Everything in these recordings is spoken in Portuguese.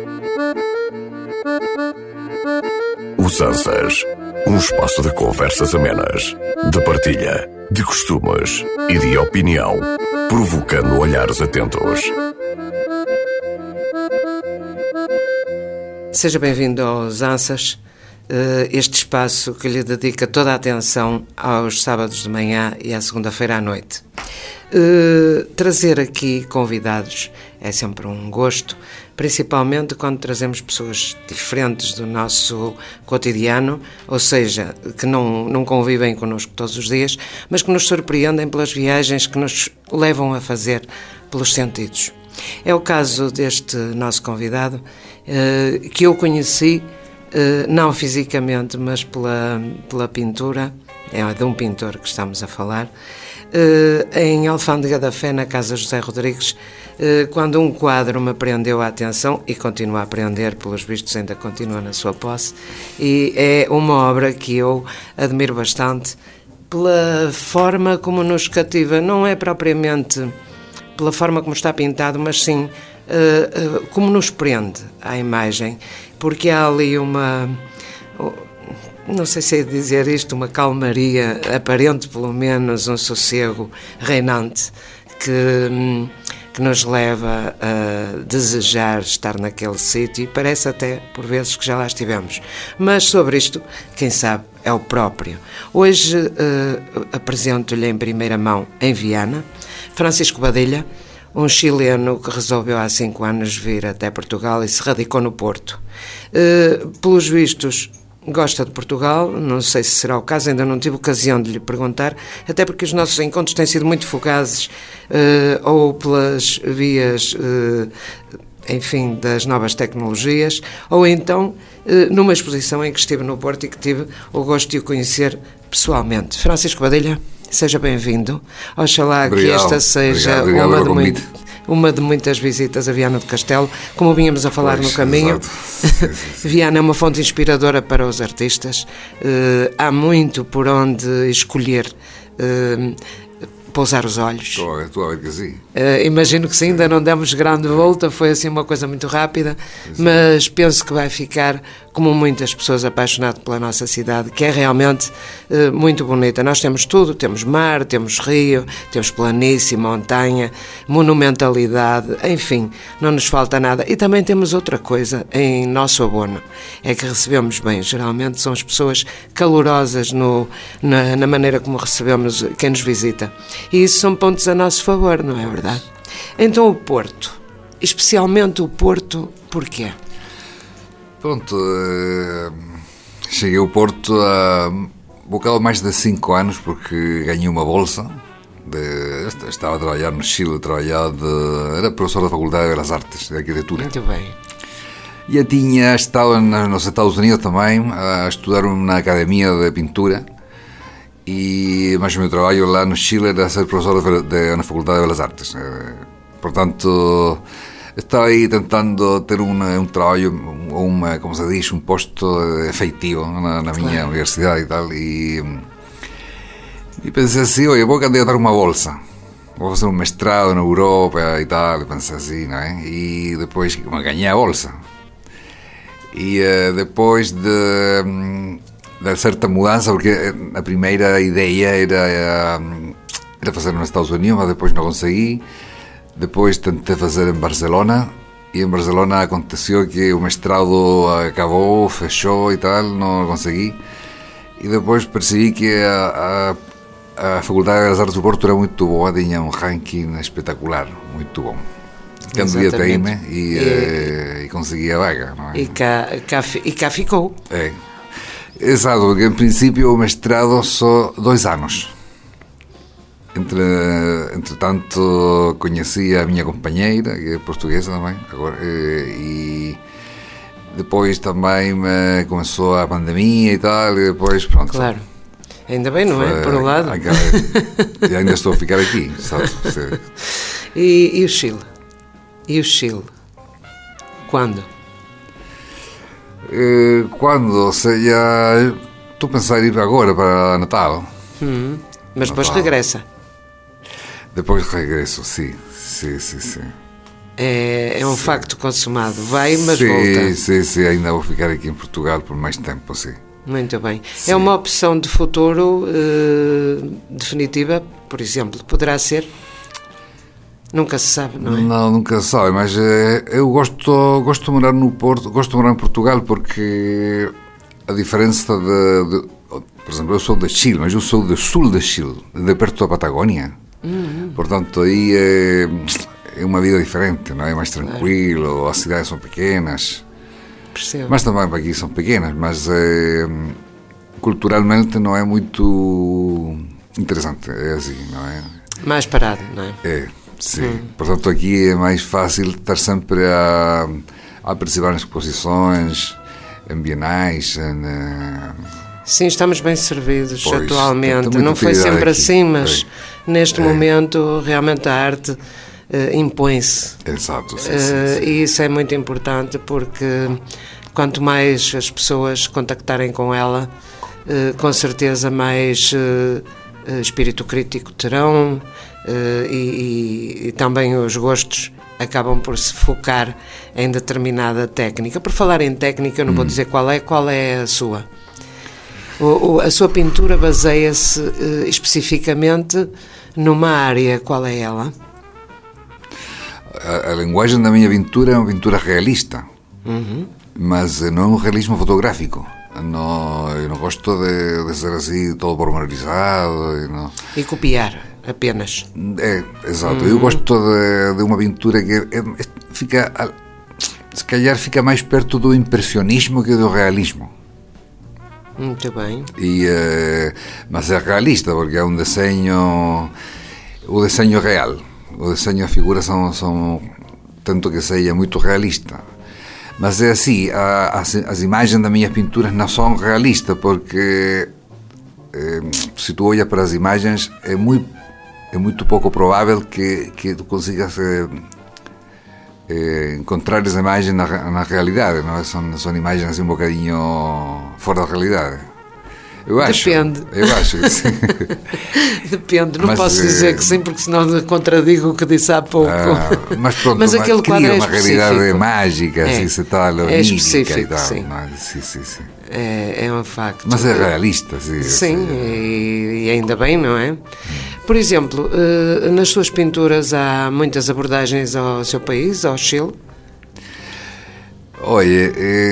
Os Ansas, um espaço de conversas amenas, de partilha, de costumes e de opinião, provocando olhares atentos. Seja bem-vindo aos Ansas, este espaço que lhe dedica toda a atenção aos sábados de manhã e à segunda-feira à noite. Trazer aqui convidados é sempre um gosto, principalmente quando trazemos pessoas diferentes do nosso cotidiano, ou seja, que não convivem connosco todos os dias, mas que nos surpreendem pelas viagens que nos levam a fazer pelos sentidos. É o caso deste nosso convidado, que eu conheci, não fisicamente, mas pela pintura, é de um pintor que estamos a falar, em Alfândega da Fé, na Casa José Rodrigues, quando um quadro me prendeu a atenção e continua a prender, pelos vistos ainda continua na sua posse, e é uma obra que eu admiro bastante pela forma como nos cativa, não é propriamente pela forma como está pintado, mas sim como nos prende à imagem, porque há ali uma, não sei se é dizer isto, uma calmaria aparente, pelo menos um sossego reinante que nos leva a desejar estar naquele sítio, e parece até por vezes que já lá estivemos, mas sobre isto, quem sabe, é o próprio. Hoje apresento-lhe em primeira mão, em Viana, Francisco Badilha, um chileno que resolveu há 5 anos vir até Portugal e se radicou no Porto. Pelos vistos, gosta de Portugal, não sei se será o caso, ainda não tive ocasião de lhe perguntar, até porque os nossos encontros têm sido muito fugazes, ou pelas vias, enfim, das novas tecnologias, ou então numa exposição em que estive no Porto e que tive o gosto de o conhecer pessoalmente. Francisco Badilha, seja bem-vindo. Oxalá que esta seja uma de muitas visitas a Viana do Castelo, como vínhamos a falar no caminho. Viana é uma fonte inspiradora para os artistas. Há muito por onde escolher pousar os olhos. Estou a ver que sim. Imagino que sim, ainda não demos grande volta, foi assim uma coisa muito rápida, mas penso que vai ficar, como muitas pessoas, apaixonado pela nossa cidade, que é realmente muito bonita. Nós temos tudo, temos mar, temos rio, temos planície, montanha, monumentalidade, enfim, não nos falta nada. E também temos outra coisa em nosso abono, é que recebemos bem. Geralmente são as pessoas calorosas na maneira como recebemos quem nos visita. E isso são pontos a nosso favor, não é verdade? Então o Porto, especialmente o Porto, porquê? Pronto, cheguei ao Porto há um bocado mais de 5 anos, porque ganhei uma bolsa. Estava a trabalhar no Chile, era professor da Faculdade de Belas Artes, de Arquitetura. Muito bem. E eu tinha estado nos Estados Unidos também a estudar na academia de pintura, mas o meu trabalho lá no Chile era ser professor na Faculdade de Belas Artes. Portanto, estava aí tentando ter um trabalho, como se diz, um posto efetivo na minha universidade e tal. E pensei assim, olha, vou candidatar uma bolsa. Vou fazer um mestrado na Europa e tal, e pensei assim, não é? E depois ganhei a bolsa. E depois de certa mudança, porque a primeira ideia era fazer nos Estados Unidos, mas depois não consegui. Depois tentei fazer em Barcelona, e em Barcelona aconteceu que o mestrado acabou, fechou e tal, não consegui. E depois percebi que a Faculdade de Belas Artes do Porto era muito boa, tinha um ranking espetacular, muito bom. Candidatei-me e consegui a vaga, não é? E cá ficou. É. Exato, porque em princípio o mestrado só 2 anos. Entretanto, conheci a minha companheira, que é portuguesa também, agora, e depois também começou a pandemia e tal, e depois pronto. Claro, ainda bem, não é? Por um lado. E ainda estou a ficar aqui, sabe? E o Chile? E o Chile? Quando? Quando? Seja, estou a pensar em ir agora para Natal. Mas depois regressa. Depois regresso, sim. É um facto consumado. Vai, mas volta. Sim, ainda vou ficar aqui em Portugal por mais tempo, sim. Muito bem. Sim. É uma opção de futuro definitiva, por exemplo, poderá ser? Nunca se sabe, não é? Não, nunca se sabe, mas eu gosto de morar no Porto, gosto de morar em Portugal porque a diferença por exemplo, eu sou de Chile, mas eu sou do sul de Chile, de perto da Patagónia. Portanto, aí é uma vida diferente, não é? Mais tranquilo, as cidades são pequenas. Percebo. Mas também aqui são pequenas, mas culturalmente não é muito interessante, é assim, não é? Mais parado, não é? É, sim. Portanto, aqui é mais fácil estar sempre a participar em exposições, em bienais, Sim, estamos bem servidos Pois, atualmente. tem Não foi sempre aqui. assim, mas neste momento realmente a arte impõe-se. Exato, sim. E isso é muito importante porque quanto mais as pessoas contactarem com ela, com certeza mais espírito crítico terão e também os gostos acabam por se focar em determinada técnica. Por falar em técnica, eu não vou dizer qual é a sua. A sua pintura baseia-se especificamente numa área, qual é ela? A linguagem da minha pintura é uma pintura realista, mas não é um realismo fotográfico. Não, eu não gosto de ser assim, todo pormenorizado. E copiar apenas. Exato. Eu gosto de uma pintura que fica, se calhar, fica mais perto do impressionismo que do realismo. Muito bem. Mas é realista porque é um desenho, o desenho real. O desenho, as figuras são tanto que seja muito realista. Mas é assim, as imagens das minhas pinturas não são realistas porque se tu olhas para as imagens é muito pouco provável que tu consigas encontrar essa imagem na realidade, não é? São imagens assim um bocadinho fora da realidade. Depende. Eu acho que sim. Depende, não posso dizer que sim, porque senão contradigo o que disse há pouco. Mas pronto, mas aquele quadro é uma realidade mágica, assim, se tal, é específico, e tal. Sim. Sim. É um facto. Mas é realista, sim. Sim, e ainda bem, não é? Por exemplo, nas suas pinturas há muitas abordagens ao seu país, ao Chile? Olha,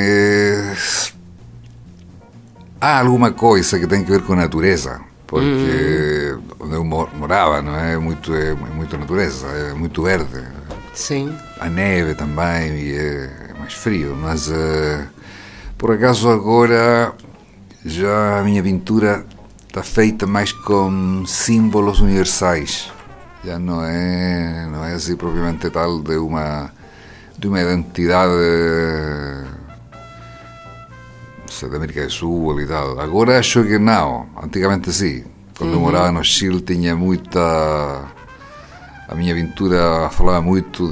há alguma coisa que tem que ver com a natureza, porque onde eu morava, não é? É muito natureza, é muito verde. Sim. A neve também, e é mais frio, mas por acaso agora já a minha pintura está feita mais com símbolos universais. Já não é assim propriamente tal de uma identidade da América do Sul e tal. Agora acho que não. Antigamente sim. Quando eu morava no Chile tinha muita... A minha pintura falava muito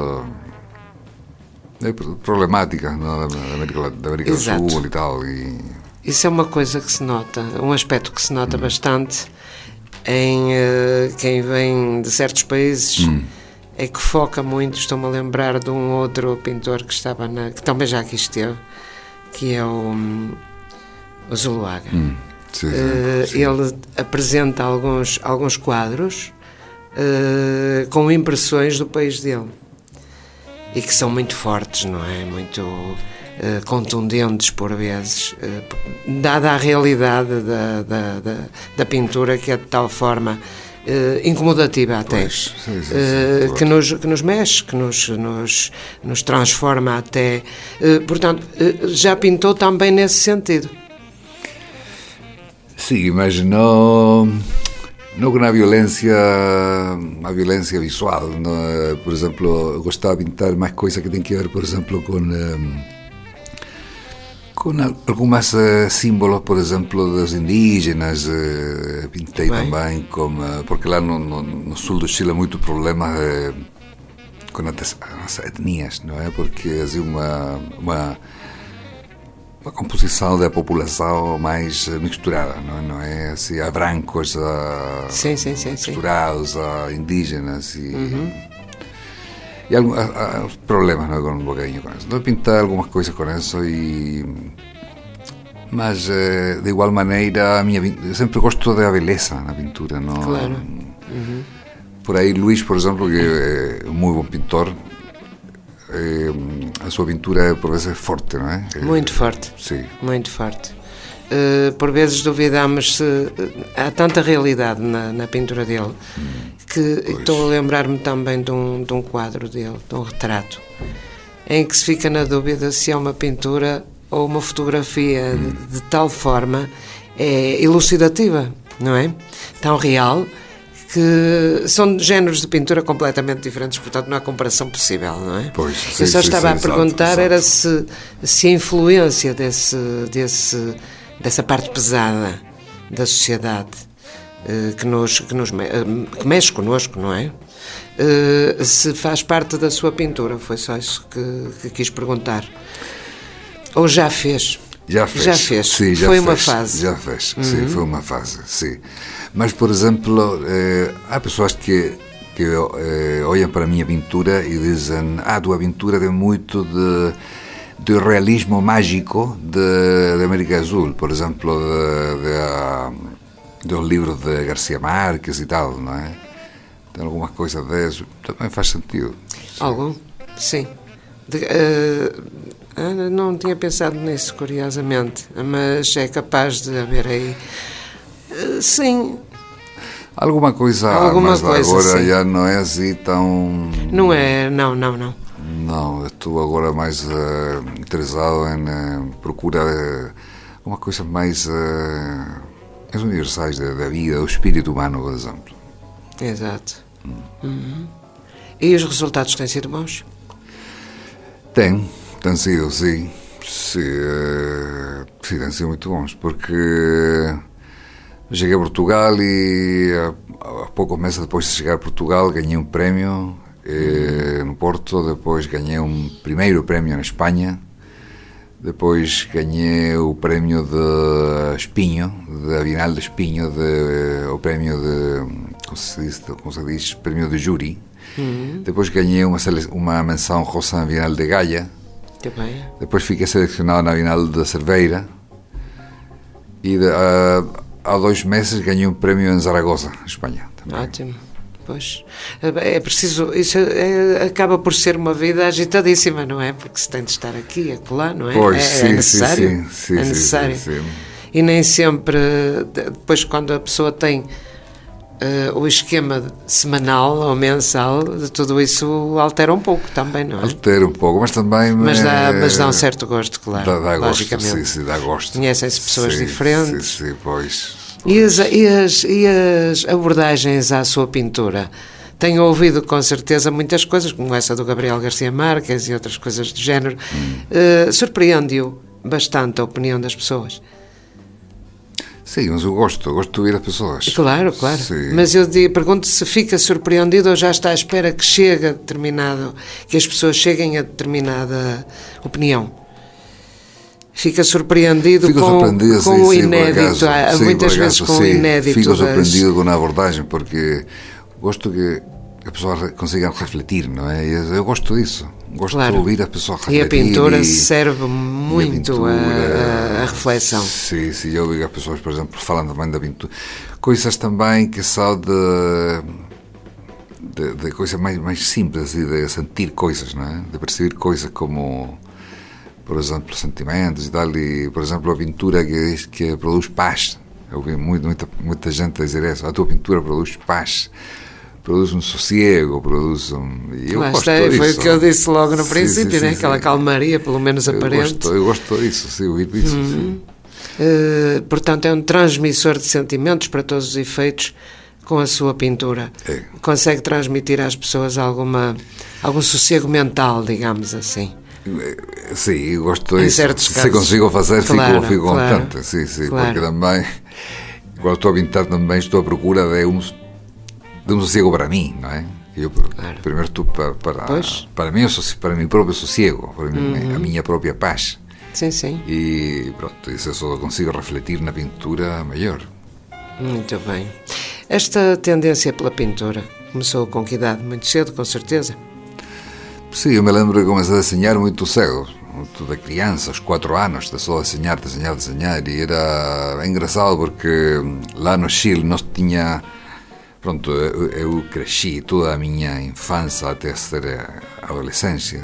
de problemáticas, não? da América do Sul e tal. Isso é uma coisa que se nota, um aspecto que se nota bastante em quem vem de certos países, é que foca muito. Estou-me a lembrar de um outro pintor que também já aqui esteve, que é o Zuluaga. Sim. Ele apresenta alguns quadros com impressões do país dele e que são muito fortes, não é? Muito contundentes por vezes, dada a realidade da pintura, que é de tal forma incomodativa até, pois, sim, que nos mexe, que nos transforma até. Portanto, já pintou também nesse sentido? Sim, mas não com a violência visual. Não, por exemplo, eu gostava de pintar mais coisa que tem que ver, por exemplo, com algumas símbolos, por exemplo, dos indígenas. Pintei também, porque lá no sul do Chile há muito problema com as etnias, não é? Porque assim uma composição da população mais misturada, não é? Assim, há brancos, sim. misturados, há indígenas E há problemas, não é, com um bocadinho com isso. Então pintar algumas coisas com isso mas de igual maneira eu sempre gosto da beleza na pintura, não? Claro. Por aí Luís, por exemplo, que é um muito bom pintor, a sua pintura por vezes é forte, não é? Muito forte. Sim. Muito forte. Por vezes duvidamos se há tanta realidade na pintura dele que estou a lembrar-me também de um quadro dele, de um retrato, em que se fica na dúvida se é uma pintura ou uma fotografia de tal forma elucidativa, não é? Tão real, que são géneros de pintura completamente diferentes, portanto não há comparação possível, não é? Pois, sim, eu só estava a exato, perguntar exato. Era se a influência dessa parte pesada da sociedade que mexe connosco, não é? Se faz parte da sua pintura, foi só isso que quis perguntar. Ou já fez? Já fez. Sim, foi uma fase. Já fez, sim, foi uma fase, sim. Mas, por exemplo, há pessoas que olham para a minha pintura e dizem: tua pintura tem muito de realismo mágico de América do Sul, por exemplo, dos livros de García Márquez e tal, não é? Tem algumas coisas dessas, também faz sentido. Sim. Algum? Sim. Não tinha pensado nisso, curiosamente, mas é capaz de haver aí. Sim. Alguma coisa, mas agora sim. Já não é assim tão... Não é, não. Não, estou agora mais interessado em procurar uma coisa mais universais da vida, do espírito humano, por exemplo. Exato. E os resultados têm sido bons? Tem sido, sim. Sim, têm sido muito bons, porque cheguei a Portugal e há poucos meses depois de chegar a Portugal ganhei um prémio no Porto, depois ganhei um primeiro prémio na Espanha, depois ganhei o prémio de Espinho, da Bienal de Espinho, o prémio de, como se diz, prémio de júri. Depois ganhei uma menção rosa na Bienal de Gaia. Depois fiquei selecionado na Bienal de Cerveira e há 2 meses ganhei um prémio em Zaragoza, Espanha. Também. Ótimo. Pois, é preciso, isso acaba por ser uma vida agitadíssima, não é? Porque se tem de estar aqui e acolá, não é? Pois, é necessário. Sim, é necessário. Sim. E nem sempre, depois quando a pessoa tem o esquema semanal ou mensal, de tudo isso altera um pouco também, não é? Altera um pouco, mas também... Mas dá um certo gosto, claro. Dá logicamente. Gosto, sim, dá gosto. Conhecem-se pessoas diferentes. Sim, pois. E as abordagens à sua pintura? Tenho ouvido com certeza muitas coisas, como essa do Gabriel García Márquez e outras coisas do género. Surpreende-o bastante a opinião das pessoas? Sim, mas eu gosto de ouvir as pessoas. Claro. Sim. Mas eu pergunto se fica surpreendido ou já está à espera que as pessoas cheguem a determinada opinião. Fica surpreendido com o inédito. Muitas vezes com o inédito. Fico surpreendido com a abordagem, porque gosto que as pessoas consigam refletir, não é? Eu gosto disso. Gosto de ouvir as pessoas refletir. E a pintura serve muito a reflexão. Sim, eu ouvi as pessoas, por exemplo, falam também da pintura. Coisas também que são de coisas mais simples, de sentir coisas, não é? De perceber coisas como, por exemplo, sentimentos e tal. E, por exemplo, a pintura que produz paz. Eu ouvi muita gente dizer isso. A tua pintura produz paz. Produz um sossego, e eu gosto disso. Foi o que eu disse logo no princípio, né? Aquela calmaria, pelo menos aparente. Eu gosto disso, sim, ouvir isso. Portanto, é um transmissor de sentimentos para todos os efeitos com a sua pintura. Consegue transmitir às pessoas algum sossego mental, digamos assim. Sim, eu gosto disso. Se consigo fazer, fico contente. Sim, porque também, quando estou a pintar, também estou à procura de um sossego para mim, não é? Eu primeiro estou para mim, para meu próprio sossego, para a minha própria paz. Sim. E pronto, isso eu só consigo refletir na pintura melhor. Muito bem. Esta tendência pela pintura começou com que idade? Muito cedo, com certeza? Sim, eu me lembro que comecei a desenhar muito cedo, muito da criança, aos 4 anos, de só desenhar, e era engraçado porque lá no Chile nós tinha, pronto, eu cresci toda a minha infância até ser adolescência,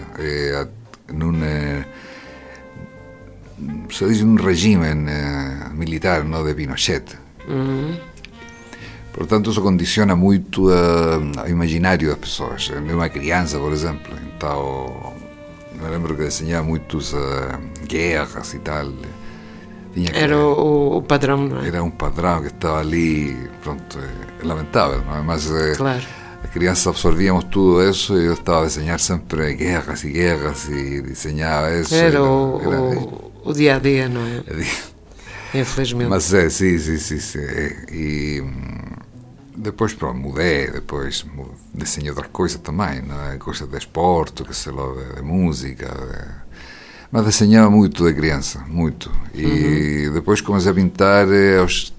se diz um regime militar, não, de Pinochet. Portanto, isso condiciona muito o imaginário das pessoas. Uma criança, por exemplo, então, me lembro que desenhava muitas guerras e tal. Era o padrão, não é? Era um padrão que estava ali, pronto, é lamentável, não é? Mas claro. As crianças absorvíamos tudo isso e eu estava a desenhar sempre guerras e desenhava isso. Era o dia a dia, não é? Infelizmente. Mas sim. E depois, pronto, mudei, depois desenhei outras coisas também, não é? Coisas de esporte, que sei lá, de música. Mas desenhava muito de criança, muito. E depois comecei a pintar aos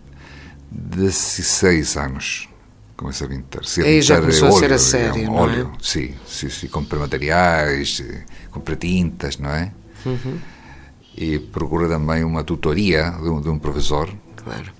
16 anos. Comecei a pintar. Sim, aí já começou a ser a sério, sério, não óleo. é? Sim. Comprei materiais, comprei tintas, não é? E procurei também uma tutoria de um professor. Claro.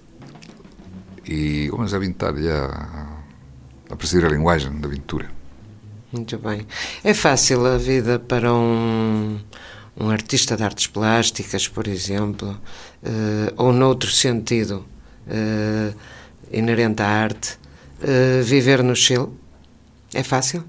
E comecei a pintar já, a perceber a linguagem da pintura. Muito bem. É fácil a vida para um artista de artes plásticas, por exemplo, ou noutro sentido inerente à arte, viver no Chile? É fácil?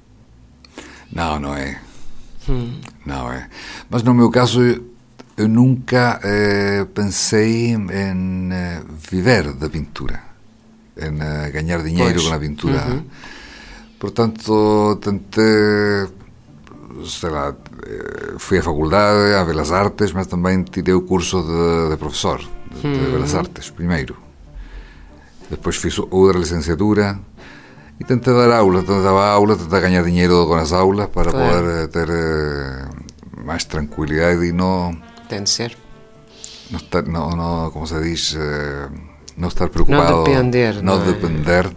Não é. Não é. Mas no meu caso, eu nunca pensei em viver da pintura, em ganhar dinheiro com a pintura. Portanto, tentei, sei lá, fui à faculdade, a Belas Artes, mas também tirei o curso de professor de Belas Artes, primeiro. Depois fiz outra licenciatura e tentei dar aulas, tentei ganhar dinheiro com as aulas para poder ter mais tranquilidade e não... Tem de ser. Não, como se diz, não estar preocupado, não depender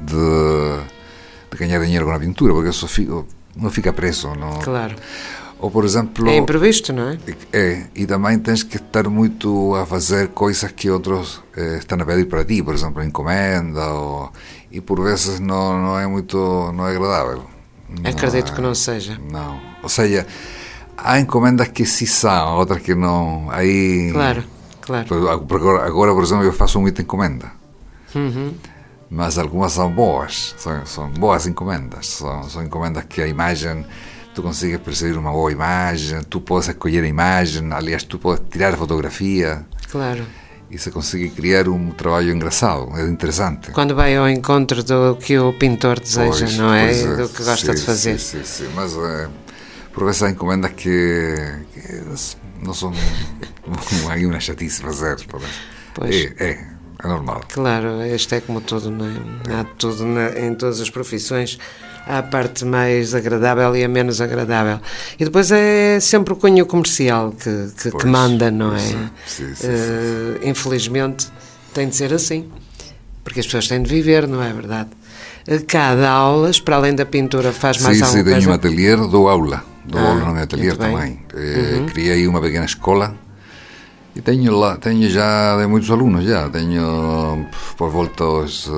de ganhar dinheiro com a pintura, porque isso não fica preso. Não. Claro. Ou, por exemplo... É imprevisto, não é? E também tens que estar muito a fazer coisas que outros estão a pedir para ti, por exemplo, encomenda, e por vezes não é agradável. Acredito que não seja. Não. Ou seja, há encomendas que sim são, outras que não. Aí, claro. Agora, por exemplo, eu faço muita encomenda. Mas algumas são boas. São boas encomendas. São encomendas que a imagem, tu consegues perceber uma boa imagem, tu podes escolher a imagem, aliás, tu podes tirar a fotografia. Claro. E se consegue criar um trabalho engraçado, é interessante. Quando vai ao encontro do que o pintor deseja, não é? Do que gosta de fazer. Sim. Mas por vezes há encomendas que não são aí uma chatice fazer. Pois. É normal. Claro, este é como tudo, não é? Há tudo em todas as profissões. Há a parte mais agradável e a menos agradável. E depois é sempre o cunho comercial que manda, não é? Sim. Infelizmente tem de ser assim. Porque as pessoas têm de viver, não é verdade? Cada aulas, para além da pintura, faz mais alguma coisa? Sim, tenho um ateliê, dou aula no meu ateliê também. Criei uma pequena escola e tenho já de muitos alunos, tenho por volta aos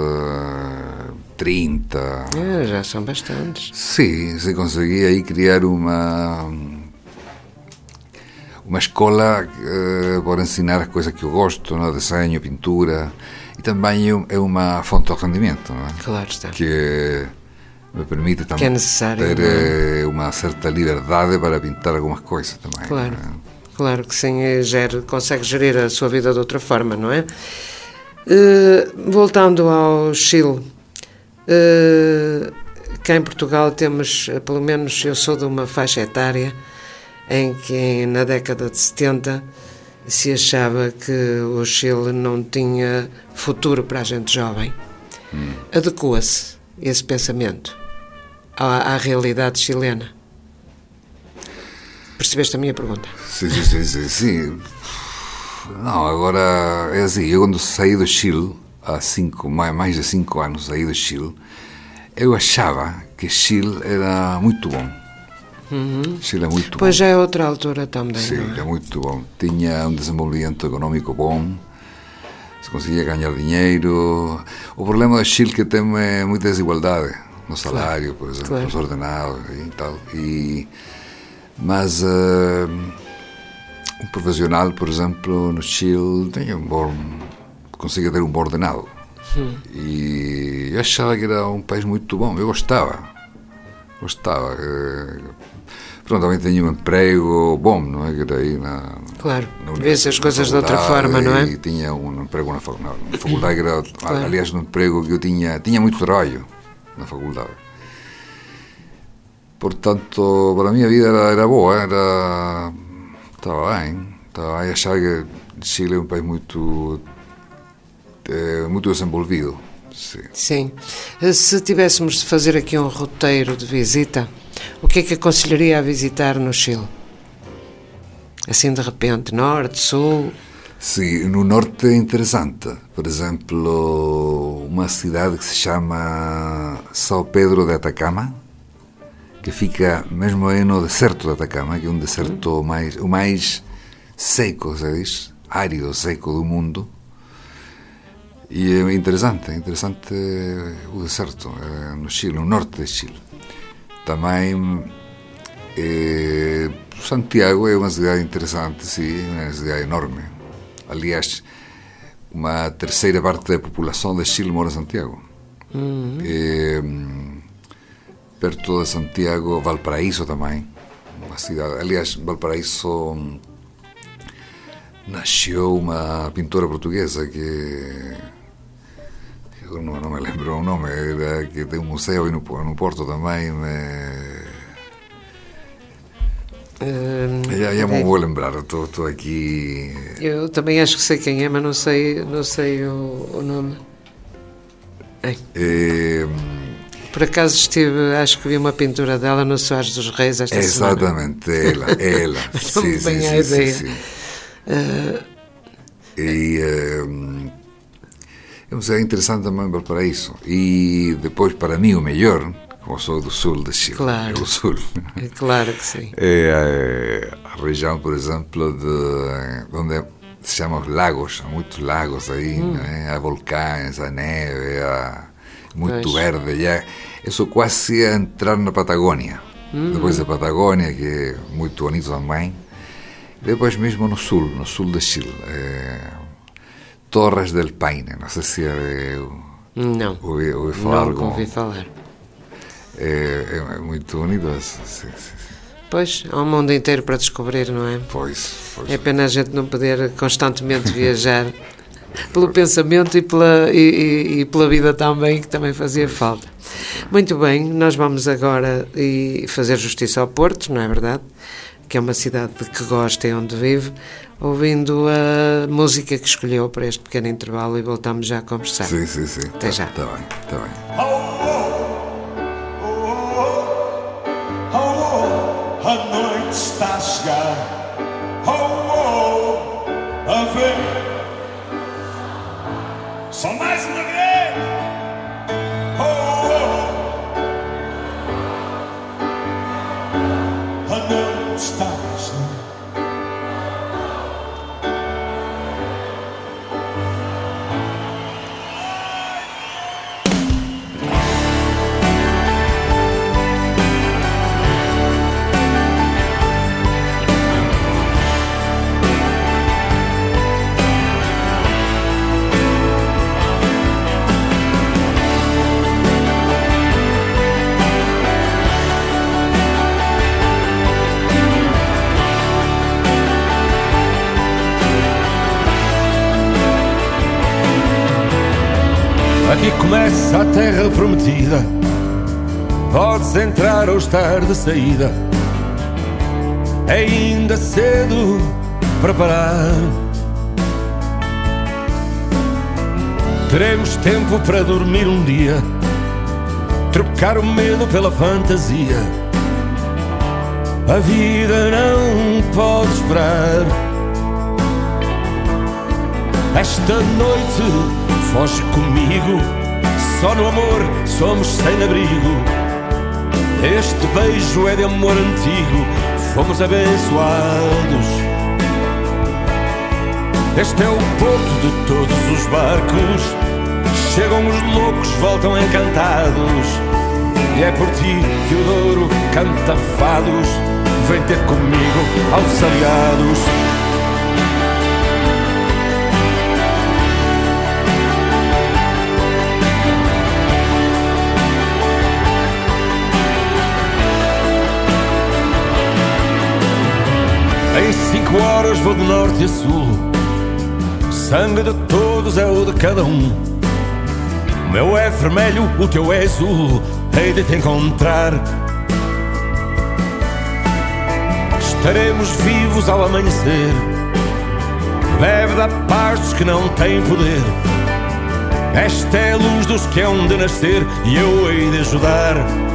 30. Já são bastantes. Sim, consegui aí criar uma escola para ensinar as coisas que eu gosto, no desenho, pintura, e também é uma fonte de rendimento, não é? Claro está. Que me permite também ter uma certa liberdade para pintar algumas coisas também. Claro, claro que sim, consegue gerir a sua vida de outra forma, não é? Voltando ao Chile, cá em Portugal temos, pelo menos eu sou de uma faixa etária em que na década de 70 se achava que o Chile não tinha futuro para a gente jovem. Adequa-se esse pensamento à realidade chilena? Percebeste a minha pergunta? Sim. Não, agora é assim, eu quando saí do Chile, há mais de 5 anos saí do Chile, eu achava que Chile era muito bom. Chile é muito Pois bom. já é outra altura também. Sim, não é? é muito bom. Tinha um desenvolvimento económico bom, se conseguia ganhar dinheiro. O problema do Chile que tem é muita desigualdade no salário, por exemplo, claro. os ordenados e tal. Mas um profissional, por exemplo, no Chile tem conseguia ter um bom ordenado. E eu achava que era um país muito bom. Eu gostava. Pronto, também tinha um emprego bom, não é? Que era aí Claro, vê-se as coisas de outra forma, não é? E tinha um emprego na faculdade, que era, claro. Aliás, um emprego que eu tinha muito trabalho na faculdade. Portanto, para a minha vida era boa, estava bem, achava que Chile é um país muito desenvolvido. Sim. Se tivéssemos de fazer aqui um roteiro de visita, o que é que aconselharia a visitar no Chile? Assim de repente, norte, sul? Sim, no norte é interessante. Por exemplo, uma cidade que se chama São Pedro de Atacama, que fica mesmo aí no deserto de Atacama, que é um deserto o mais seco, se diz, árido, seco do mundo. E é interessante o deserto no Chile, no norte de Chile. Também Santiago é uma cidade interessante, sim, uma cidade enorme. Aliás, uma terceira parte da população de Chile mora em Santiago. Perto de Santiago, Valparaíso também, uma cidade. Aliás, Valparaíso nasceu uma pintora portuguesa que eu não me lembro o nome, que tem um museu aí no Porto também. Já me vou lembrar, estou aqui. Eu também acho que sei quem é, mas não sei o nome. Por acaso acho que vi uma pintura dela no Soares dos Reis esta semana. Exatamente, ela. Não me vem a ideia. Sim. É interessante também Valparaíso. E depois, para mim, o melhor, como sou do sul de Chile, claro. É o sul. Claro que sim. É a região, por exemplo, onde se chama os lagos, há muitos lagos aí, né? Há vulcões, há neve, há muito verde. Isso quase é entrar na Patagônia. Depois da Patagônia, que é muito bonito também. Depois mesmo no sul de Chile. Torres del Paine, não sei se não ouvi falar. Nunca ouvi falar. É muito bonito. Sim. Pois, há um mundo inteiro para descobrir, não é? Pois. É pena a gente não poder constantemente viajar pelo pensamento e pela vida também, que também fazia falta. Muito bem, nós vamos agora fazer justiça ao Porto, não é verdade? Que é uma cidade de que gosta e onde vive, ouvindo a música que escolheu para este pequeno intervalo e voltamos já a conversar. Sim. Até já. Está bem. A noite está a chegar. A ver. Só mais uma vez. A noite está a chegar. Aqui começa a terra prometida. Podes entrar ou estar de saída. É ainda cedo para parar. Teremos tempo para dormir um dia, trocar o medo pela fantasia. A vida não pode esperar. Esta noite foge comigo, só no amor somos sem abrigo. Este beijo é de amor antigo, fomos abençoados. Este é o porto de todos os barcos. Chegam os loucos, voltam encantados. E é por ti que o Douro canta fados. Vem ter comigo aos aliados. Em 5 horas vou de norte a sul. Sangue de todos é o de cada um. O meu é vermelho, o teu é azul. Hei de te encontrar. Estaremos vivos ao amanhecer. Bebe da paz dos que não têm poder. Esta é a luz dos que hão de nascer e eu hei de ajudar.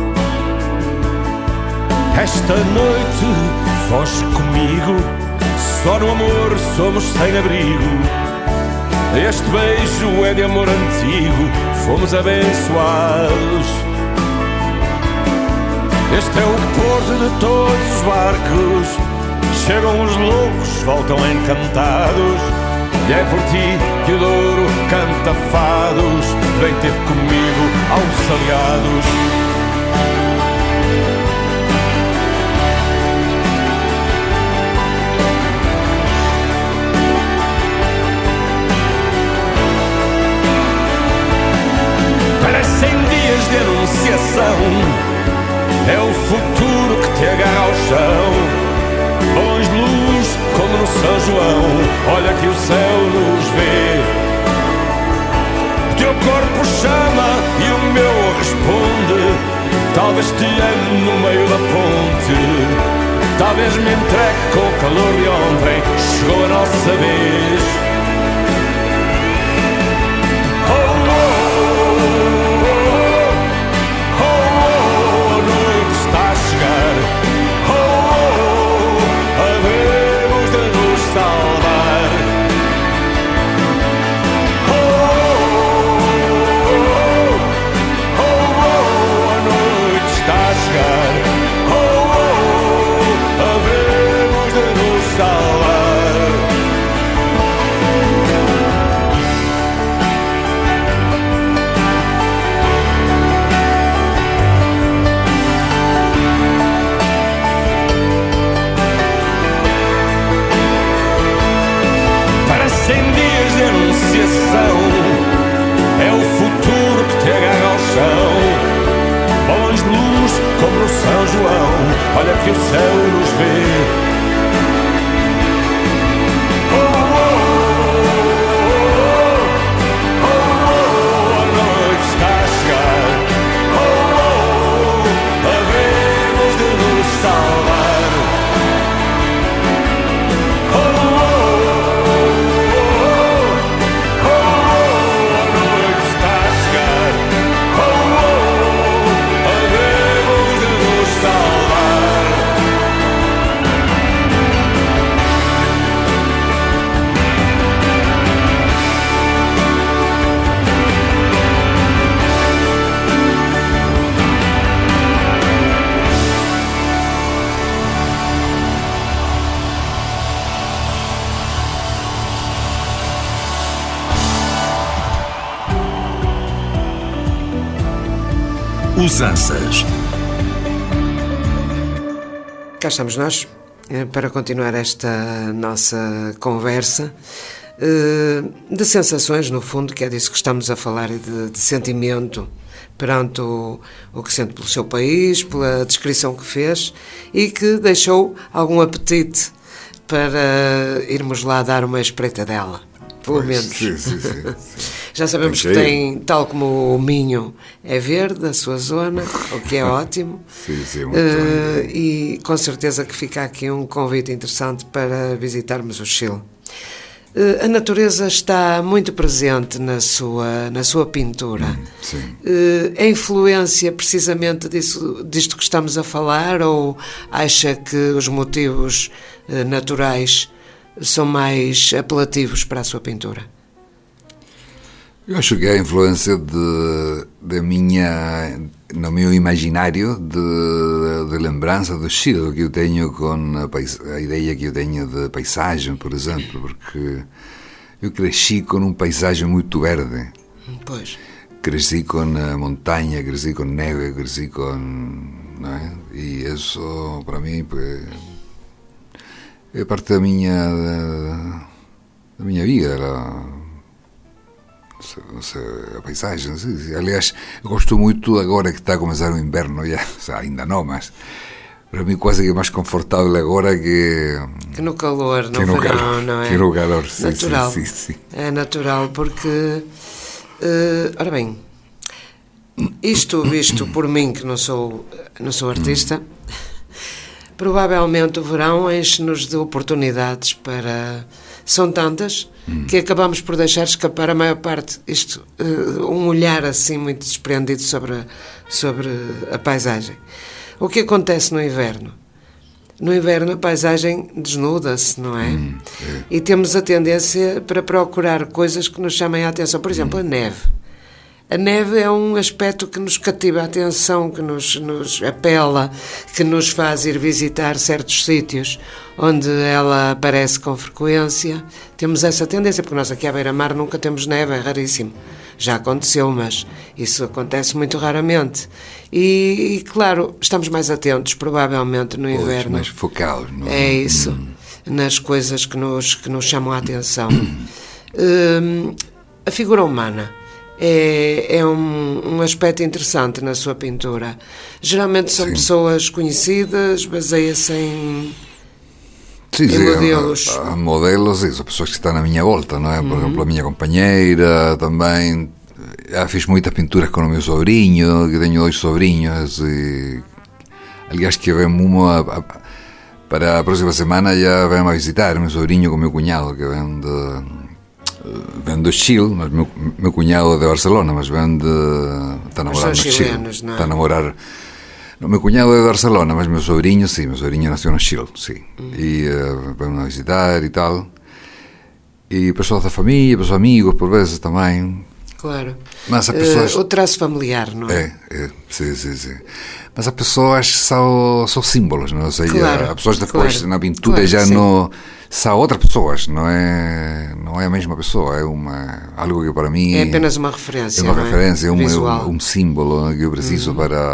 Esta noite foge comigo. Só no amor somos sem abrigo. Este beijo é de amor antigo, fomos abençoados. Este é o porto de todos os barcos. Chegam os loucos, voltam encantados. E é por ti que o Douro canta fados. Vem ter comigo aos aliados. Parecem dias de anunciação. É o futuro que te agarra ao chão. Balões de luz como no São João. Olha que o céu nos vê. O teu corpo chama e o meu responde. Talvez te ame no meio da ponte. Talvez me entregue com o calor de ontem. Chegou a nossa vez. É o futuro que te agarra ao chão. Balões de luz como no São João. Olha que o céu nos vê. Usanças. Cá estamos nós para continuar esta nossa conversa de sensações, no fundo, que é disso que estamos a falar, e de sentimento perante o que sente pelo seu país, pela descrição que fez e que deixou algum apetite para irmos lá dar uma espreitadela, pelo menos. Sim. Já sabemos que tem, tal como o Minho é verde, a sua zona, o que é ótimo. Sim, muito e com certeza que fica aqui um convite interessante para visitarmos o Chile. A natureza está muito presente na sua pintura. Sim. É influência precisamente disto que estamos a falar, ou acha que os motivos naturais são mais apelativos para a sua pintura? Eu acho que é a influência da minha no meu imaginário de lembrança do Chile, que eu tenho com a ideia que eu tenho de paisagem, por exemplo, porque eu cresci com um paisagem muito verde. Pois. Cresci com a montanha, cresci com neve, cresci com... Não é? E isso, para mim, é parte da minha vida, a paisagem. Sim. Aliás, eu gosto muito agora que está a começar o inverno, já, ainda não, mas para mim quase que é mais confortável agora que no calor, no verão, não é? Que no calor, natural. Sim. É natural, porque... ora bem, isto visto por mim, que não sou artista, provavelmente o verão enche-nos de oportunidades para... São tantas que acabamos por deixar escapar a maior parte. Um olhar assim muito desprendido sobre a paisagem. O que acontece no inverno? No inverno a paisagem desnuda-se, não é? E temos a tendência para procurar coisas que nos chamem a atenção. Por exemplo, a neve. A neve é um aspecto que nos cativa a atenção, que nos apela, que nos faz ir visitar certos sítios onde ela aparece com frequência. Temos essa tendência, porque nós aqui à beira-mar nunca temos neve, é raríssimo. Já aconteceu, mas isso acontece muito raramente. E claro, estamos mais atentos, provavelmente, no inverno. Mais focados. Não? É isso, nas coisas que nos chamam a atenção. A figura humana é um aspecto interessante na sua pintura. Geralmente são pessoas conhecidas, baseia-se em modelos. Modelos, são pessoas que estão na minha volta, não é? Por exemplo, a minha companheira também. Já fiz muitas pinturas com o meu sobrinho, que tenho 2 sobrinhos. E, aliás, que vem para a próxima semana já vem a visitar meu sobrinho com o meu cunhado, que vem do Chile, mas meu cunhado é de Barcelona, mas está a namorar no Chile. Não é? Está a namorar. No, meu cunhado é de Barcelona, mas meu sobrinho nasceu no Chile, sim. E vem a visitar e tal. E pessoas da família, pessoas amigos, por vezes também. Claro. Mas as pessoas... o traço familiar, não é? Sim. Mas as pessoas são símbolos, não é? Ou seja, claro, as pessoas depois na pintura claro, já não são outras pessoas, não é a mesma pessoa, é algo que para mim... É apenas uma referência, é uma referência, um símbolo que eu preciso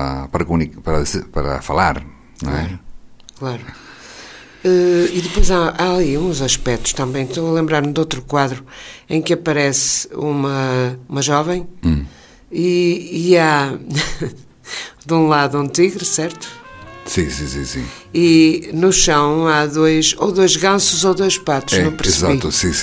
para falar, não é? Claro. E depois há aí uns aspectos também. Estou a lembrar-me de outro quadro em que aparece uma jovem e há de um lado um tigre, certo? Sim. E no chão há dois gansos ou 2 patos, não percebi. Exato, sim.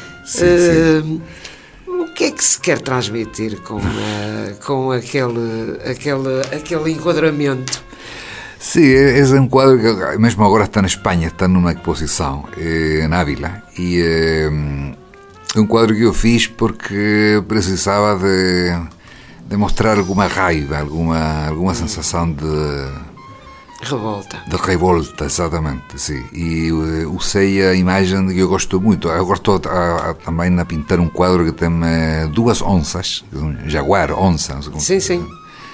O que é que se quer transmitir com aquele enquadramento? Sim, é um quadro que mesmo agora está na Espanha, está numa exposição em Ávila, e é um quadro que eu fiz porque precisava de mostrar alguma raiva, alguma sensação de revolta, exatamente, sim. E usei a imagem que eu gosto muito. Eu gosto também de pintar um quadro que tem 2 onças, um jaguar, onça. Sim.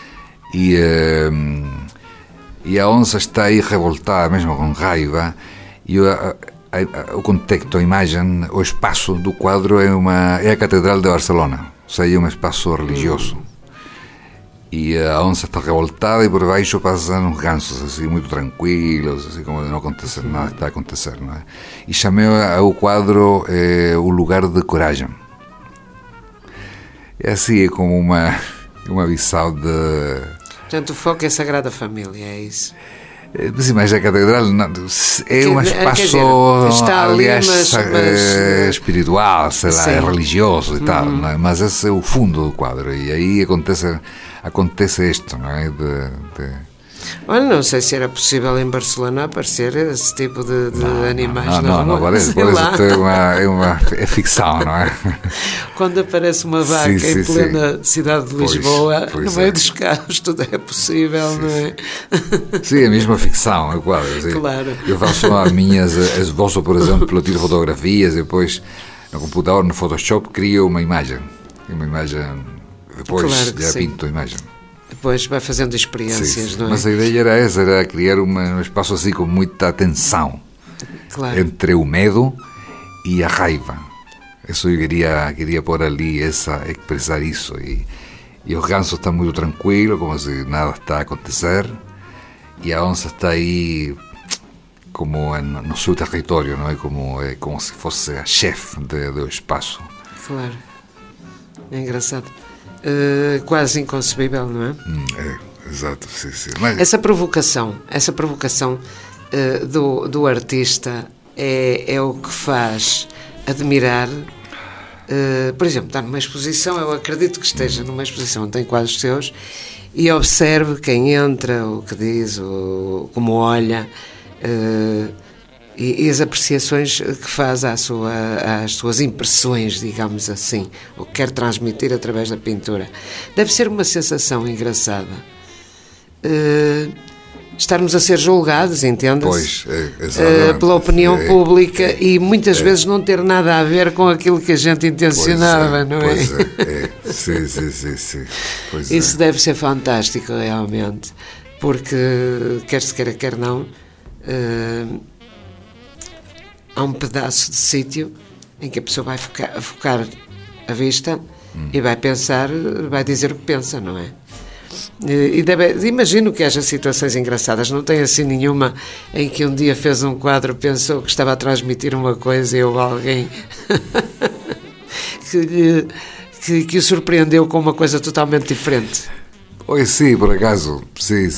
E a onça está aí revoltada, mesmo com raiva, e o contexto, a imagem, o espaço do quadro é a Catedral de Barcelona, ou seja, é um espaço religioso. E a onça está revoltada e por baixo passam uns gansos, assim, muito tranquilos, assim, como não acontece nada está a acontecer, não é? E chamei ao quadro o lugar de coragem. É assim, é como uma visão de... Portanto, o foco é a Sagrada Família, é isso? Sim, mas a catedral é um espaço, está ali, aliás, espiritual, sei lá, é religioso e tal, não é? Mas esse é o fundo do quadro, e aí acontece isto, não é? Olha, não sei se era possível em Barcelona aparecer esse tipo de animais. Não, parece é ficção, não é? Quando aparece uma vaca em plena cidade de Lisboa, no meio dos carros, tudo é possível, não é? Sim, é mesmo ficção, é claro. Assim, claro. Eu faço as minhas esboço, por exemplo, tiro fotografias e depois no computador, no Photoshop, crio uma imagem. Depois já pinto a imagem. Depois vai fazendo experiências, não é? Mas a ideia era essa, era criar um espaço assim com muita tensão, Claro. entre o medo e a raiva. Isso eu queria pôr ali, expressar isso. E o ganso está muito tranquilo, como se nada está a acontecer, e a onça está aí como no seu território, não é? Como se fosse a chefe do espaço. Claro. É engraçado. Quase inconcebível, não é? Exato, sim. Mas, Essa provocação do artista é o que faz admirar. Por exemplo, está numa exposição, eu acredito que esteja numa exposição onde tem quadros seus, e observe quem entra, o que diz, como olha, e as apreciações que faz às suas impressões, digamos assim, o que quer transmitir através da pintura. Deve ser uma sensação engraçada. Estarmos a ser julgados, entende-se? Pela opinião pública, e muitas vezes não ter nada a ver com aquilo que a gente intencionava, não é? Sim. Isso deve ser fantástico, realmente, porque, quer se queira, quer não, há um pedaço de sítio em que a pessoa vai focar a vista e vai pensar, vai dizer o que pensa, não é? Imagino que haja situações engraçadas. Não tem assim nenhuma em que um dia fez um quadro, pensou que estava a transmitir uma coisa e houve alguém que o surpreendeu com uma coisa totalmente diferente? Pois sim, por acaso, sim.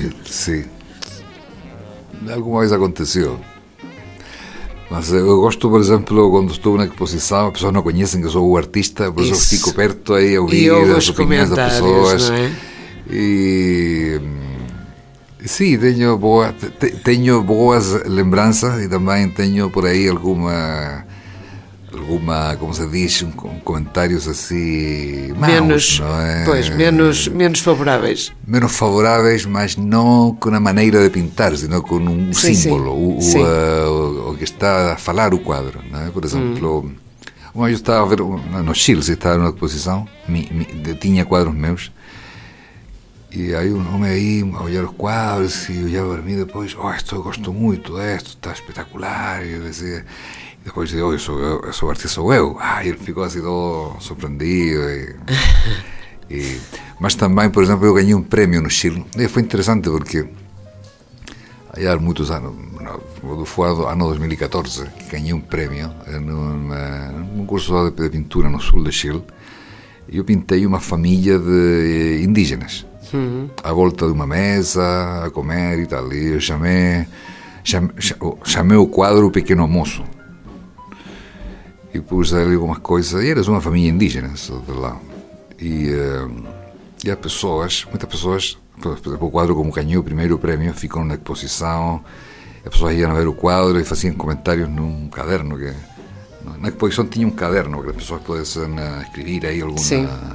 Alguma vez aconteceu. Mas eu gosto, por exemplo, quando estou na exposição, as pessoas não conhecem que eu sou o artista, mas eu fico perto aí a ouvir as opiniões das pessoas. Não é? E sim, tenho boas lembranças, e também tenho por aí alguma, como se diz, comentários assim maus, não é? Pois, menos favoráveis. Menos favoráveis, mas não com a maneira de pintar, sino com um símbolo, o que está a falar o quadro, não é? Por exemplo, eu estava a ver no Chile, estava numa exposição, tinha quadros meus, e aí um homem aí a olhar os quadros e olhava para mim depois, isto eu gosto muito, isto está espetacular, e eu dizia, e depois dizia, eu sou artista, sou eu. E ele ficou assim todo surpreendido. Mas também, por exemplo, eu ganhei um prémio no Chile, e foi interessante porque há muitos anos, foi no ano 2014 que ganhei um prémio num curso de pintura no sul do Chile, e eu pintei uma família de indígenas à volta de uma mesa a comer e tal, e eu chamei o quadro O Pequeno Moço, e pus ali algumas coisas, e eras uma família indígena de lá, e há pessoas, muitas pessoas, por exemplo, o quadro, como ganhou o primeiro prémio, ficou na exposição, as pessoas iam a ver o quadro e faziam comentários num caderno, que na exposição tinha um caderno que as pessoas pudessem escrever aí algum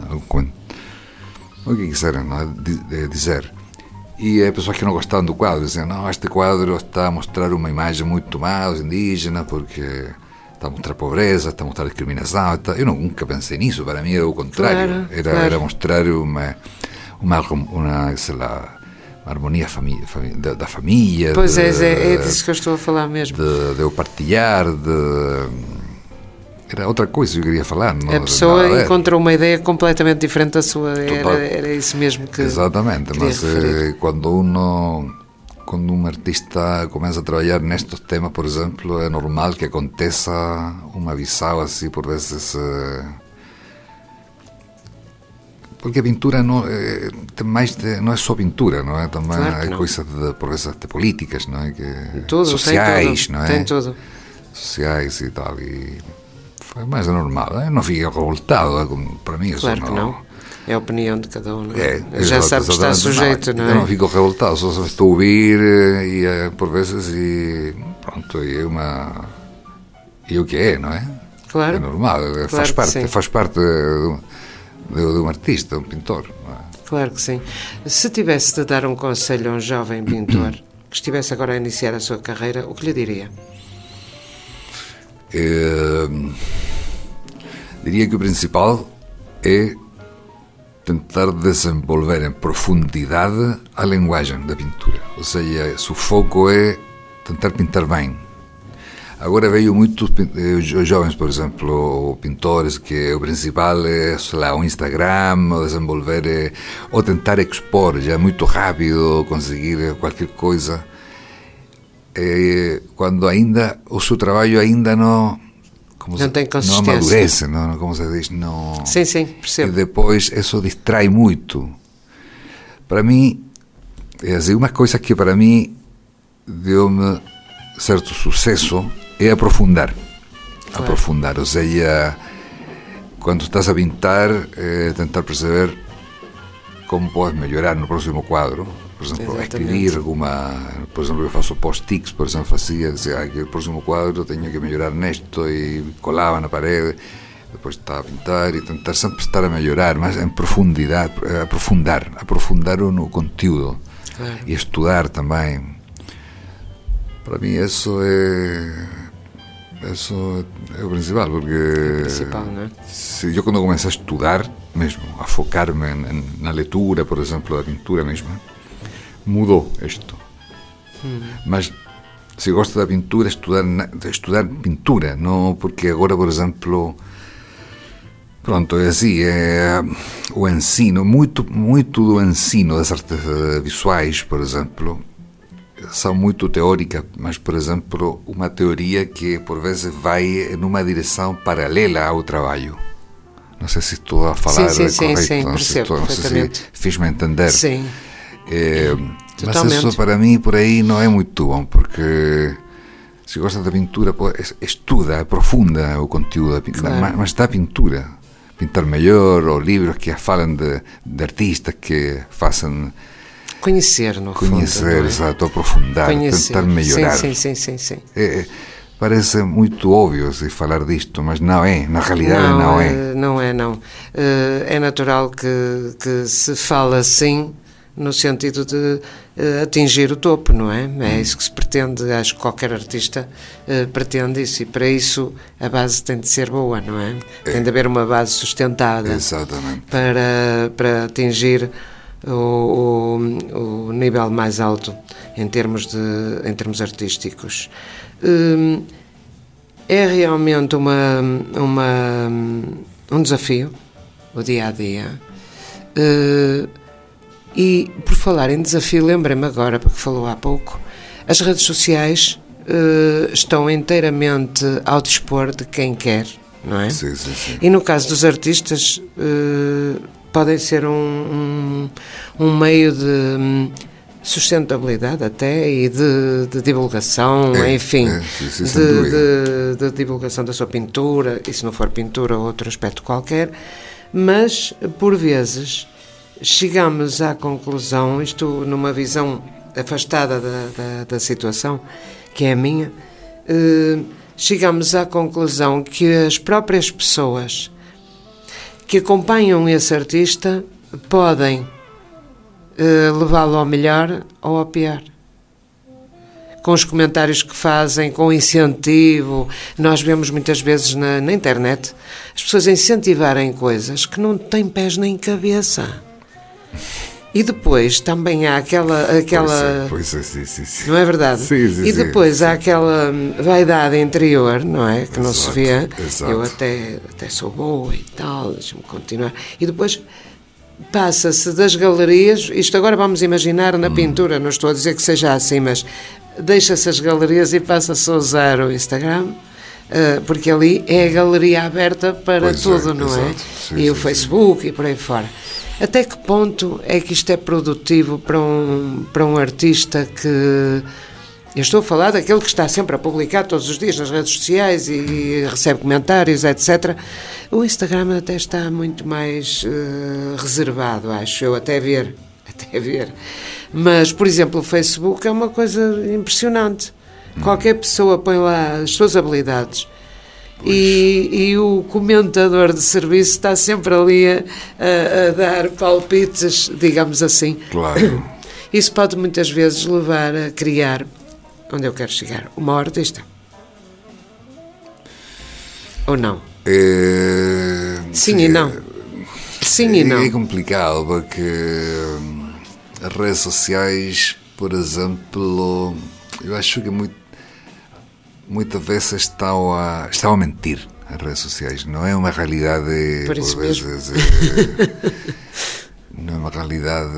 o que quiserem, não é? Dizer. E as pessoas que não gostavam do quadro diziam, não, este quadro está a mostrar uma imagem muito má aos indígenas, porque está a mostrar pobreza, está a mostrar discriminação. Eu nunca pensei nisso, para mim era o contrário. Era mostrar uma sei lá, uma harmonia da família. Pois é disso que eu estou a falar mesmo. De eu partilhar, era outra coisa que eu queria falar. A pessoa encontrou uma ideia completamente diferente da sua. Era isso mesmo que. Exatamente, mas quando um artista começa a trabalhar nestes temas, por exemplo, é normal que aconteça uma visão assim, por vezes. Porque a pintura não é só pintura, não é? Também há coisas por vezes de políticas, não é? Sociais, não é? Tem tudo. Sociais e tal. Foi mais normal. Eu não fiquei revoltado, para mim. Claro que não. É a opinião de cada um. Já sabe que está sujeito, não é? Eu não fico revoltado, só estou a ouvir por vezes e pronto, e o que é, não é? Claro. É normal, claro, faz parte de um artista, de um pintor. Não é? Claro que sim. Se tivesse de dar um conselho a um jovem pintor que estivesse agora a iniciar a sua carreira, o que lhe diria? Diria que o principal é tentar desenvolver em profundidade a linguagem da pintura. Ou seja, o foco é tentar pintar bem. Agora vejo muitos jovens, por exemplo, ou pintores, que o principal é, sei lá, o Instagram, ou desenvolver, ou tentar expor já muito rápido, conseguir qualquer coisa, quando ainda o seu trabalho ainda não tem consistência. Não amadurece, não, como se diz, não. Sim, percebo. E depois isso distrai muito. Para mim, é assim, uma coisa que para mim deu-me certo sucesso é aprofundar. Claro. Aprofundar, ou seja, quando estás a pintar, tentar perceber como podes melhorar no próximo quadro. Por exemplo, escrever alguma... Por exemplo, eu faço post-its, por exemplo, fazia, dizia que o próximo quadro tenho que melhorar nesto, e colava na parede, depois estava a pintar e tentar sempre estar a melhorar, mas em profundidade, aprofundar no conteúdo. Claro. E estudar também. Para mim isso é o principal, porque é o principal, não é? Se eu, quando comecei a estudar mesmo, a focar-me na leitura, por exemplo, da pintura mesmo, mudou isto. Mas se gosto da pintura, estudar pintura, não, porque agora, por exemplo, pronto, é assim, o ensino, muito do ensino das artes visuais, por exemplo, são muito teóricas, mas, por exemplo, uma teoria que por vezes vai numa direção paralela ao trabalho. Não sei se estou a falar correto, sim, não sei se fiz-me entender. Sim. Mas isso para mim por aí não é muito bom, porque se gosta da pintura, estuda, aprofunda o conteúdo da pintura, claro. Mas está a pintura, pintar melhor, ou livros que falam de artistas que façam conhecer, no fundo, exato, aprofundar, tentar melhorar. Sim. Parece muito óbvio se falar disto, mas não é, na realidade não é. Não. É natural que se fala assim, no sentido de atingir o topo, não é? É isso que se pretende, acho que qualquer artista pretende isso, e para isso a base tem de ser boa, não é? Tem de haver uma base sustentada. Exatamente. Para atingir o nível mais alto em termos artísticos. É realmente um desafio o dia a dia. E por falar em desafio, lembrei-me agora, porque falou há pouco, as redes sociais estão inteiramente ao dispor de quem quer, não é? Sim. E no caso dos artistas, podem ser um meio de sustentabilidade até, e de divulgação, enfim, de divulgação da sua pintura, e se não for pintura, outro aspecto qualquer, mas por vezes chegamos à conclusão, isto numa visão afastada da situação, que é a minha, chegamos à conclusão que as próprias pessoas que acompanham esse artista podem levá-lo ao melhor ou ao pior. Com os comentários que fazem, com o incentivo. Nós vemos muitas vezes na internet as pessoas incentivarem coisas que não têm pés nem cabeça. E depois também há aquela pois é, sim. Não é verdade? Sim, e depois há aquela vaidade interior, não é? Que não se vê. Exato. Eu até sou boa e tal, deixa-me continuar. E depois passa-se das galerias, isto agora vamos imaginar na pintura, não estou a dizer que seja assim, mas deixa-se as galerias e passa-se a usar o Instagram, porque ali é a galeria aberta para tudo, não é? E o Facebook e por aí fora. Até que ponto é que isto é produtivo para um artista que... Eu estou a falar daquele que está sempre a publicar todos os dias nas redes sociais e recebe comentários, etc. O Instagram até está muito mais reservado, acho eu, até ver. Mas, por exemplo, o Facebook é uma coisa impressionante. Qualquer pessoa põe lá as suas habilidades. E o comentador de serviço está sempre ali a dar palpites, digamos assim. Claro. Isso pode muitas vezes levar a criar, onde eu quero chegar, uma artista. Ou não? Sim e não. sim e não. É complicado porque as redes sociais, por exemplo, eu acho que muitas vezes estão a mentir. As redes sociais não é uma realidade, por vezes não é uma realidade,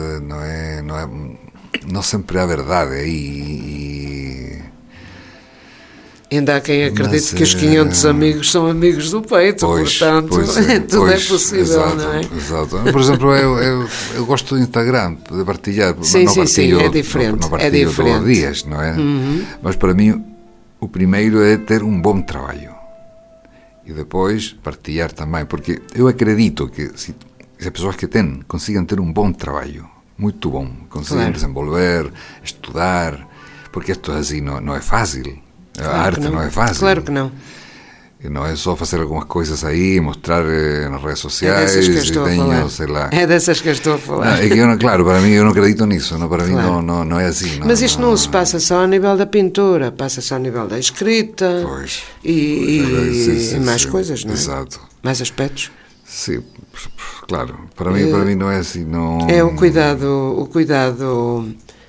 não sempre há verdade aí. Ainda há quem acredite que os 500 amigos são amigos do peito, portanto, tudo é possível, exato, não é? Exato. Por exemplo, eu gosto do Instagram, de partilhar, sim, não partilho, sim, é diferente, não partilho todos os dias, não é? Mas para mim, o primeiro é ter um bom trabalho. E depois partilhar também, porque eu acredito que se as pessoas que consigam ter um bom trabalho, muito bom, consigam desenvolver, estudar, porque isto assim não é fácil. Claro a arte não é fácil. Claro que não. E não é só fazer algumas coisas aí, mostrar nas redes sociais. É dessas que eu estou a falar. Sei lá. É dessas que eu estou a falar. Não, é que eu claro, para mim eu não acredito nisso. Para mim não é assim. Mas isto não se passa só a nível da pintura, passa-se ao nível da escrita e mais coisas, não é? Exato. Mais aspectos. Sim, claro. Para mim não é assim. Não... É o cuidado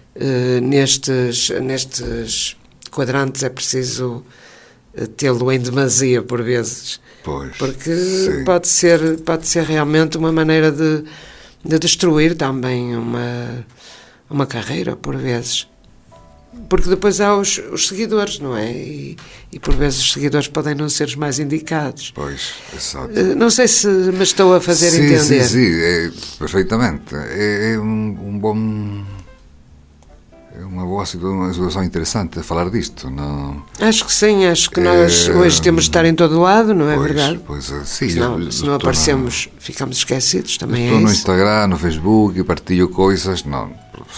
nestes quadrantes é preciso tê-lo em demasia por vezes. Pois, porque sim. pode ser realmente uma maneira de destruir também uma carreira por vezes. Porque depois há os seguidores, não é? E por vezes os seguidores podem não ser os mais indicados. Pois, exato. Não sei se me estou a fazer entender. Sim, perfeitamente. É um bom... É uma situação interessante de falar disto, não? Acho que sim, acho que nós hoje temos de estar em todo lado, não é verdade? Pois, sim. Se não aparecemos, ficamos esquecidos, também estou é isso. no Instagram, no Facebook, partilho coisas, não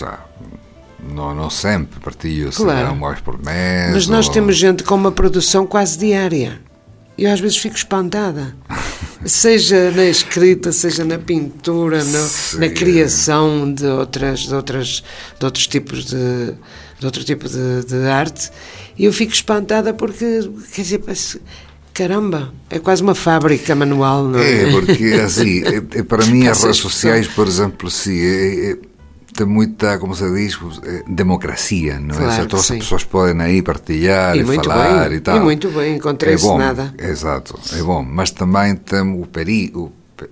sempre partilho, claro. Uma vez por mês. Mas nós temos gente com uma produção quase diária. Eu às vezes fico espantada. Seja na escrita, seja na pintura, na criação de outros tipos de outro tipo de arte. E eu fico espantada porque, quer dizer, caramba, é quase uma fábrica manual, não é? É, porque assim, para mim as redes sociais, por exemplo, tem muita, como se diz, democracia, não é? Claro, todas as pessoas podem aí partilhar e falar bem, e tal. E muito bem, encontrei-se nada. Exato, é bom, mas também tem o perigo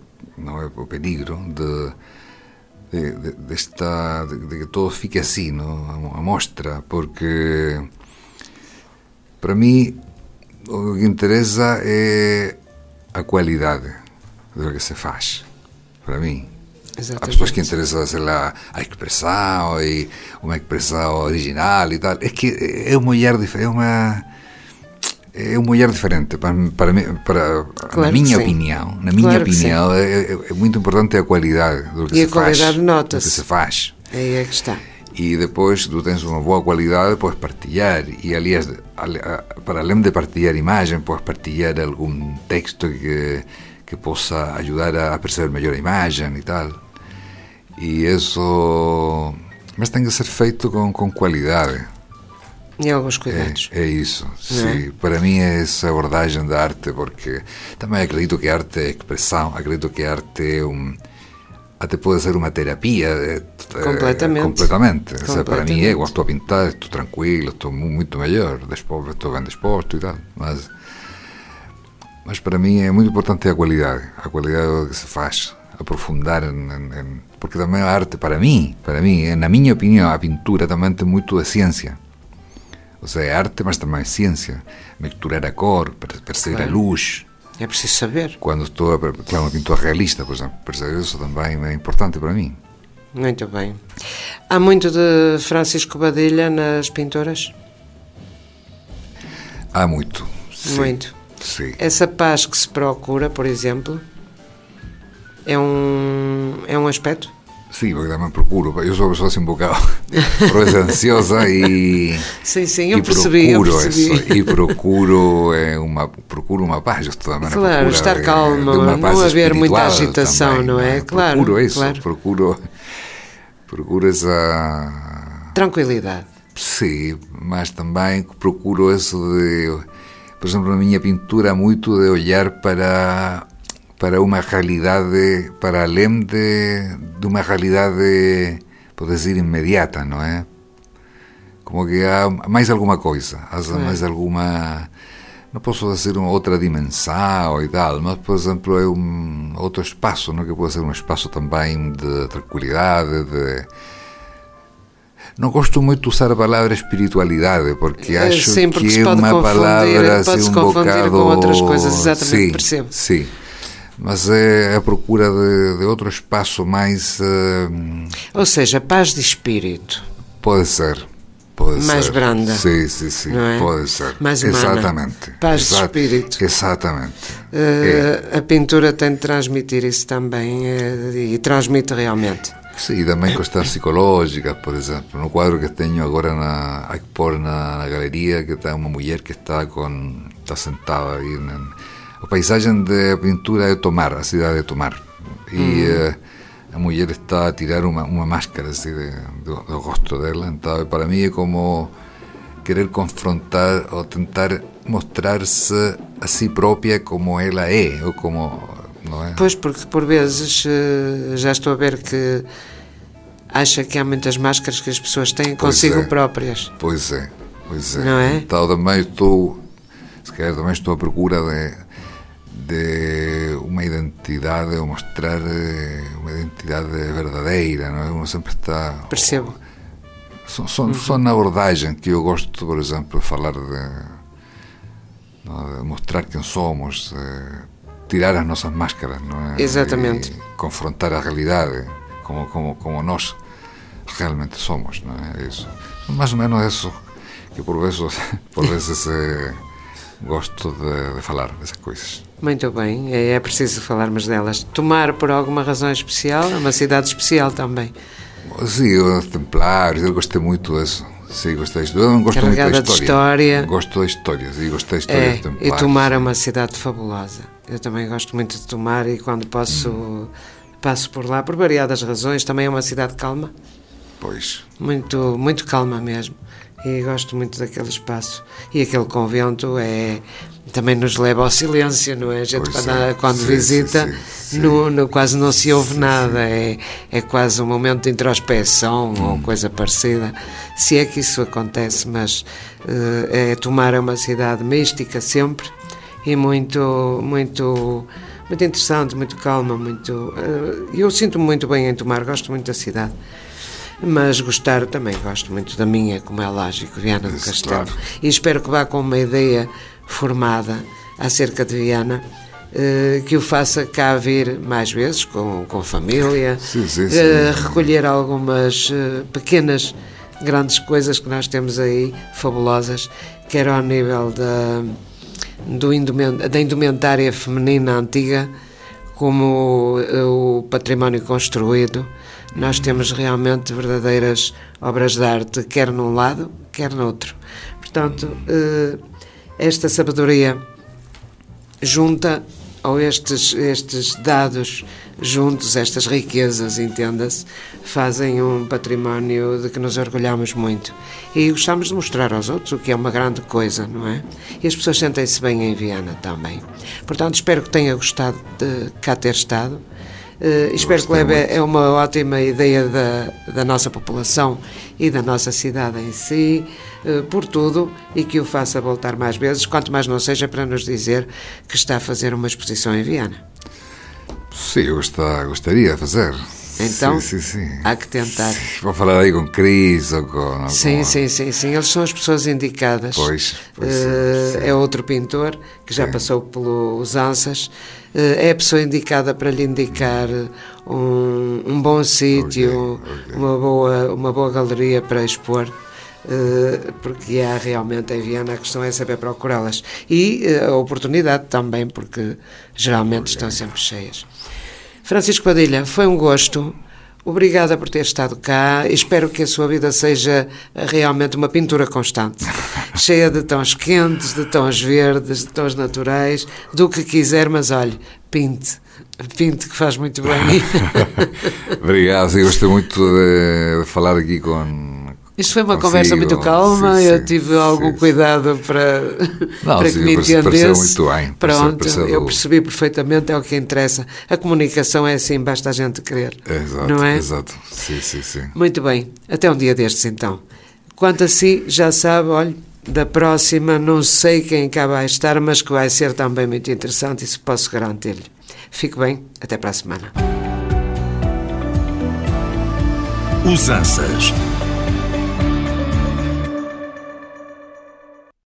de que todo fique assim, não? A mostra, porque para mim o que interessa é a qualidade do que se faz, para mim. Exatamente. Há pessoas que interessam, sei lá, a expressão e uma expressão original e tal. É que é um olhar diferente para mim, claro, na minha opinião. Na minha opinião, é muito importante a qualidade do que se faz. E a qualidade nota-se. Do que se faz. Aí é que está. E depois tu tens uma boa qualidade, podes partilhar. E aliás, para além de partilhar imagem, podes partilhar algum texto que possa ajudar a perceber melhor a imagem e tal. E isso... Mas tem que ser feito com qualidade. E alguns cuidados. É isso, sim. Para mim é essa abordagem da arte, porque também acredito que a arte é expressão, acredito que a arte é até pode ser uma terapia. Completamente. Para mim eu gosto a pintar, estou tranquilo, estou muito melhor, estou bem disposto e tal. Mas para mim é muito importante a qualidade do que se faz, aprofundar porque também a arte, para mim, na minha opinião, a pintura também tem muito de ciência. Ou seja, é arte, mas também é ciência. Misturar a cor, perceber a luz. É preciso saber. Quando estou uma pintura realista, por exemplo, perceber isso também é importante para mim. Muito bem. Há muito de Francisco Badilha nas pinturas? Há muito. Sim. Muito. Sim. Essa paz que se procura, por exemplo, é um aspecto? Sim, porque também procuro. Eu sou uma pessoa assim um bocado ansiosa e... Sim, eu percebi. Isso, e procuro uma paz. Eu estou também claro, estar calmo, não haver muita agitação, também, não é? Claro. Procuro isso, claro. Procuro essa... tranquilidade. Sim, mas também procuro isso de... Por exemplo, na minha pintura, muito de olhar para para uma realidade, para além de uma realidade, pode dizer, imediata, não é? Como que há mais alguma coisa, mais alguma, não posso dizer uma outra dimensão e tal, mas, por exemplo, é outro espaço, não? Que pode ser um espaço também de tranquilidade, Não gosto muito de usar a palavra espiritualidade, porque acho que é uma palavra assim um bocado... com outras coisas, exatamente, sim, percebo. Sim, mas é a procura de outro espaço mais... Ou seja, paz de espírito. Pode ser. Mais branda. Sim, não é? Pode ser. Mais humana. Exatamente. Paz de espírito. Exatamente. A pintura tem de transmitir isso também, e transmite realmente. Sim, também questões psicológicas, por exemplo. No quadro que tenho agora a expor na galeria, que está uma mulher que está sentada aí. A paisagem da pintura é Tomar, a cidade de Tomar. E a mulher está a tirar uma máscara assim, do rosto dela. Então, para mim é como querer confrontar ou tentar mostrar-se a si própria como ela é, ou como... Não é? Pois, porque por vezes já estou a ver que acha que há muitas máscaras que as pessoas têm consigo próprias. Pois é. Não é? Então também estou à procura de uma identidade, ou mostrar uma identidade verdadeira, não é? Uno sempre está... Percebo. São na abordagem que eu gosto, por exemplo, de falar de mostrar quem somos, tirar as nossas máscaras, não é? Exatamente. E confrontar a realidade como nós realmente somos, não é? Isso. Mais ou menos isso que por vezes gosto de falar dessas coisas. Muito bem, é preciso falarmos delas. Tomar por alguma razão especial, é uma cidade especial também. Sim, os Templários, eu gostei muito disso. Sim, gostei disso. Eu gosto Carregada muito da história. Gosto da história, sim, gostei da história dos Templários. E Tomar é uma cidade fabulosa. Eu também gosto muito de Tomar e quando posso passo por lá, por variadas razões. Também é uma cidade calma. Pois. Muito, muito calma mesmo. E gosto muito daquele espaço. E aquele convento também nos leva ao silêncio, não é? A gente quando visita quase não se ouve nada, é quase um momento de introspeção ou coisa parecida, se é que isso acontece, mas Tomar é uma cidade mística sempre e muito interessante, muito calma, eu sinto-me muito bem em Tomar, gosto muito da cidade. Mas também gosto muito da minha, como é lógico, Viana do Castelo. Claro. E espero que vá com uma ideia formada acerca de Viana, que o faça cá vir mais vezes, com família, sim. Recolher algumas pequenas, grandes coisas que nós temos aí, fabulosas, quer ao nível da indumentária feminina antiga, como o património construído. Nós temos realmente verdadeiras obras de arte, quer num lado, quer no outro. Portanto, esta sabedoria junta, ou estes dados juntos, estas riquezas, entenda-se, fazem um património de que nos orgulhamos muito. E gostamos de mostrar aos outros, o que é uma grande coisa, não é? E as pessoas sentem-se bem em Viana também. Portanto, espero que tenha gostado de cá ter estado. Espero que leve uma ótima ideia da nossa população e da nossa cidade em si, por tudo, e que o faça voltar mais vezes, quanto mais não seja para nos dizer que está a fazer uma exposição em Viana. Sim, eu gostaria de fazer. Então, sim. Há que tentar. Vou falar aí com Cris ou com... Sim. Eles são as pessoas indicadas. Pois é outro pintor que já passou pelos Ansas. É a pessoa indicada para lhe indicar um bom sítio, okay. Uma boa galeria para expor. Porque há realmente em Viana, a questão é saber procurá-las. E a oportunidade também, porque geralmente estão sempre cheias. Francisco Padilha, foi um gosto. Obrigada por ter estado cá. Espero que a sua vida seja realmente uma pintura constante, cheia de tons quentes, de tons verdes, de tons naturais, do que quiser, mas olhe, pinte que faz muito bem. Obrigado, eu gostei muito de falar aqui com Isto foi uma conversa muito calma, sim, eu tive algum cuidado para que me entendesse. Muito bem. Pronto, eu percebi perfeitamente, é o que interessa. A comunicação é assim, basta a gente querer. Exato, não é? Exato. Sim. Muito bem, até um dia destes então. Quanto a si, já sabe, olha, da próxima não sei quem cá vai estar, mas que vai ser também muito interessante, isso posso garantir-lhe. Fique bem, até para a semana. Usanças